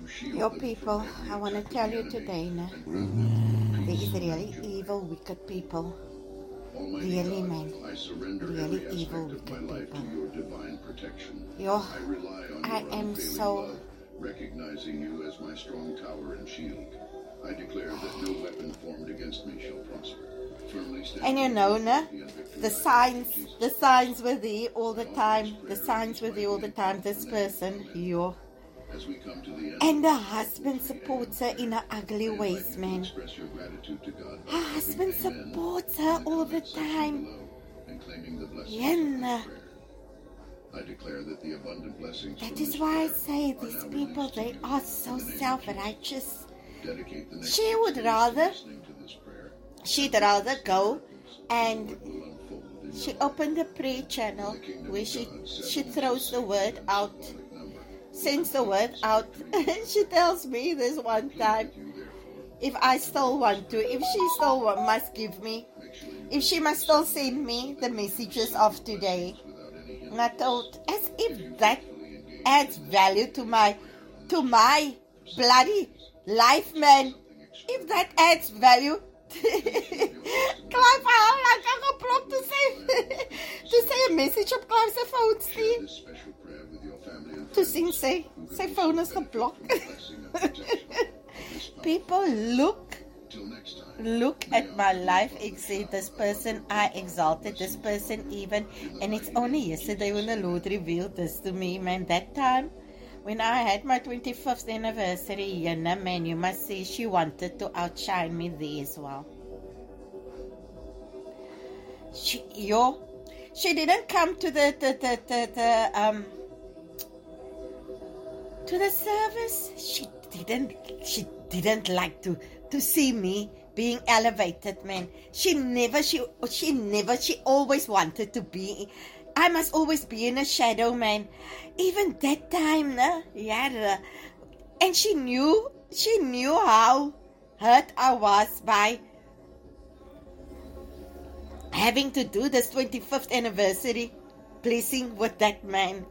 Your people, I want to tell you today, there is really evil, wicked people. Really, man. Really evil, wicked people. I am so... Recognizing you as my strong tower and shield, I declare that no weapon formed against me shall prosper. And you know, the signs were there all the time. The signs were there all the time. This person, you. And the husband supports her in her ugly ways, man. Her husband supports her all the time. Yeah. I declare that the abundant blessings. That is why I say these people, they are so self-righteous. She'd rather go and she opened a prayer channel where she throws the word out, sends the word out. She tells me this one time, if I still want to, if she still must give me, if she must still send me the messages of today. And I thought, as if that adds value to my bloody life, man. If that adds value, Clive, I block to say a message op Clive se phone stuur. To sing say phone is geblock. People look at my life and say, this person I exalted, this person even, and it's only yesterday when the Lord revealed this to me, man. That time when I had my 25th anniversary, man, you must say she wanted to outshine me there as well. She didn't come to the service. She didn't like to see me being elevated, man. She always wanted to be. I must always be in a shadow, man. Even that time, and she knew how hurt I was by having to do this 25th anniversary blessing with that man.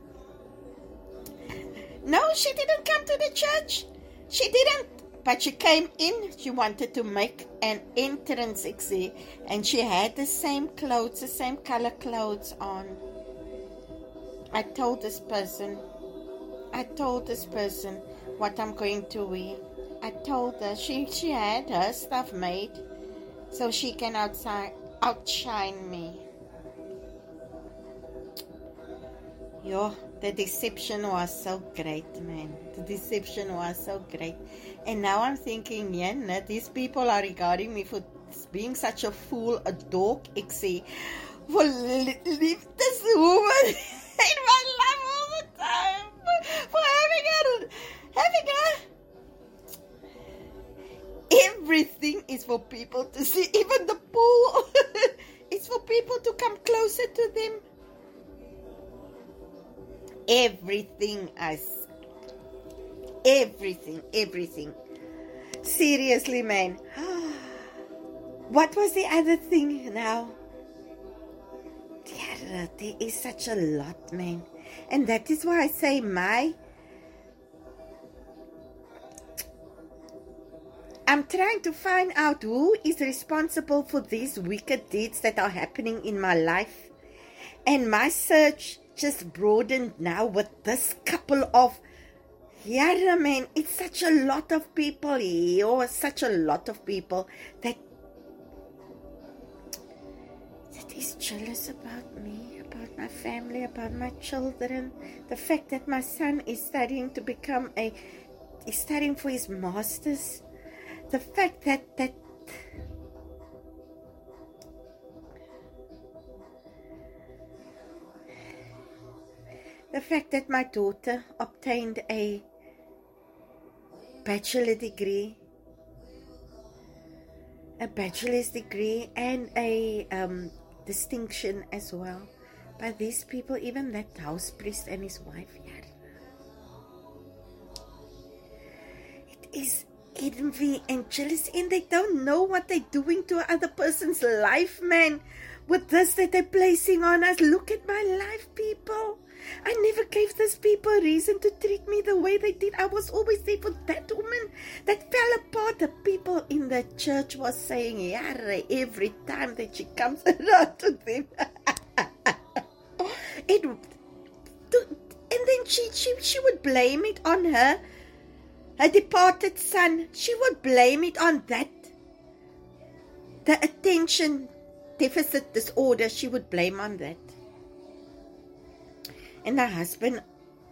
No, she didn't come to the church. She didn't. But she came in, she wanted to make an entrance exit, and she had the same clothes, the same color clothes on. I told this person what I'm going to wear. I told her she had her stuff made so she can outshine me. The deception was so great, man. The deception was so great. And now I'm thinking, these people are regarding me for being such a fool, a dog, for leave this woman in my life all the time, for having her. Everything is for people to see, even the pool. It's for people to come closer to them. Everything. Seriously, man. What was the other thing now? There is such a lot, man. And that is why I say I'm trying to find out who is responsible for these wicked deeds that are happening in my life. And my search just broadened now with this couple of, man, it's such a lot of people here, such a lot of people that is jealous about me, about my family, about my children. The fact that my son is studying to become is studying for his master's. The fact that my daughter obtained a bachelor's degree and a distinction as well by these people, even that house priest and his wife. It is envy and jealousy, and they don't know what they're doing to other person's life, man. With this that they're placing on us. Look at my life, people. I never gave these people a reason to treat me the way they did. I was always there for that woman that fell apart. The people in the church was saying, yeah, every time that she comes around to them. And then she would blame it on her departed son. She would blame it on that. The attention deficit disorder, she would blame on that. And the husband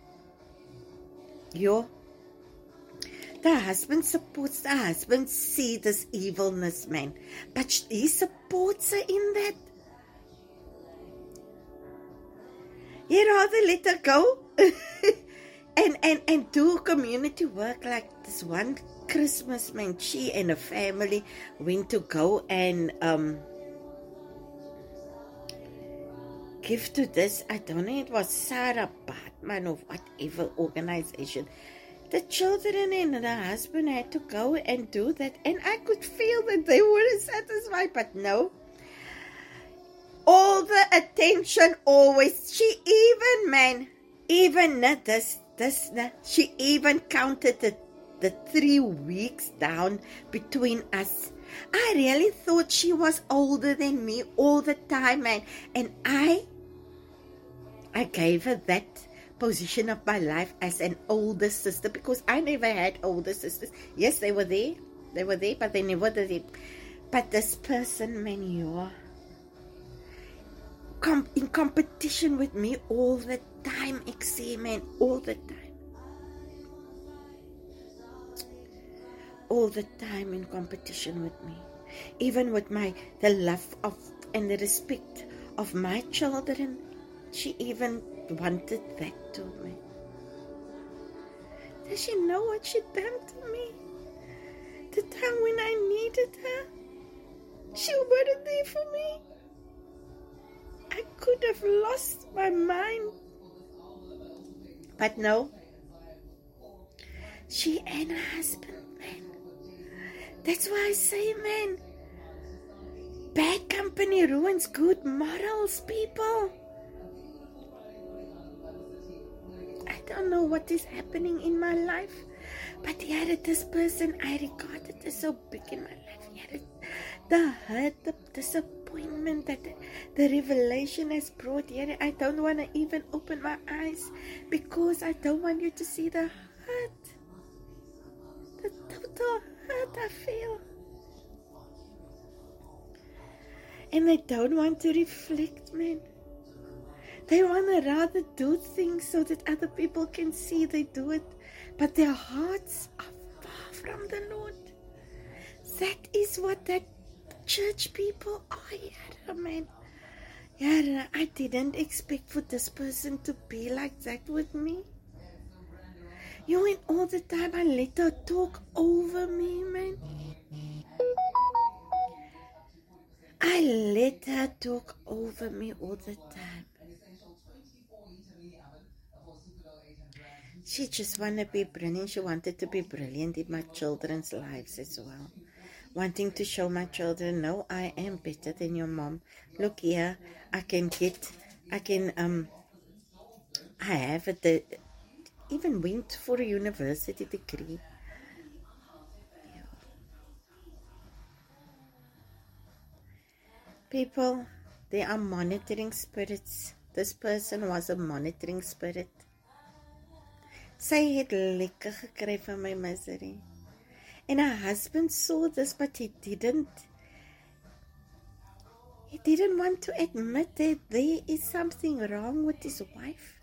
supports, the husband see this evilness, man. But he supports her in that. He'd rather let her go and do community work like this one Christmas, man. She and her family went to go and give to this, I don't know, it was Sarah Batman or whatever organization. The children and the husband had to go and do that, and I could feel that they weren't satisfied, but no. All the attention always, she even counted the 3 weeks down between us. I really thought she was older than me all the time, man. And I gave her that position of my life as an older sister, because I never had older sisters. Yes, they were there, but they never did it. But this person, man, you're in competition with me all the time, man, all the time. All the time in competition with me. Even with the love of and the respect of my children, she even wanted that to me. Does she know what she done to me? The time when I needed her, she wasn't there for me. I could have lost my mind. But no, she and her husband, man. That's why I say, man, bad company ruins good morals, people. I don't know what is happening in my life, but yeah, this person I regarded as so big in my life. Yeah, the hurt, the disappointment that the revelation has brought. Yeah, I don't want to even open my eyes because I don't want you to see the hurt, the total hurt I feel. And they don't want to reflect, man. They want to rather do things so that other people can see they do it. But their hearts are far from the Lord. That is what that church people are, yeah, man. Yeah, I didn't expect for this person to be like that with me. You and all the time I let her talk over me, man. I let her talk over me all the time. She just wanted to be brilliant. She wanted to be brilliant in my children's lives as well. Wanting to show my children, no, I am better than your mom. Look here, I have even went for a university degree. People, they are monitoring spirits. This person was a monitoring spirit. Sy het lekker gekry van my misery. And her husband saw this, but he didn't want to admit that there is something wrong with his wife.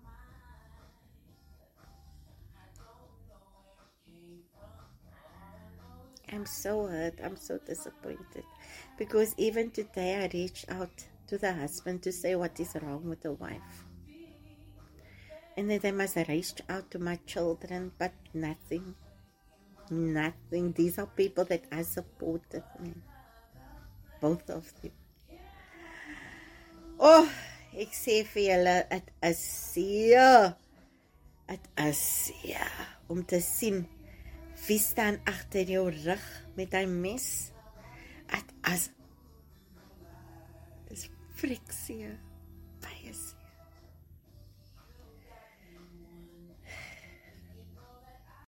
I'm so hurt, I'm so disappointed. Because even today I reached out to the husband to say what is wrong with the wife. And then they must have reached out to my children, but nothing. Nothing. These are people that I supported me. Both of them. Oh, ek sê vir julle, het is seer. Het is seer om te sien wie staan agter jou rug met hy mes. Het is frikseer.